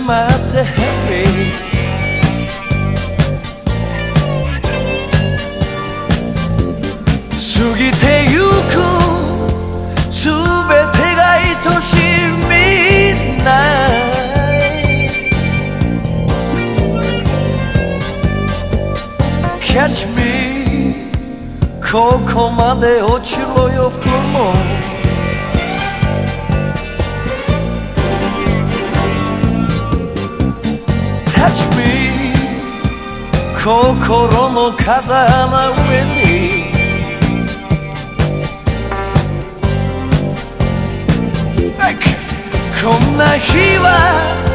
まって Happy過ぎてゆくすべてが愛しみない Catch me ここまで落ちろよ雲Touch me 心の風穴上にこんな日は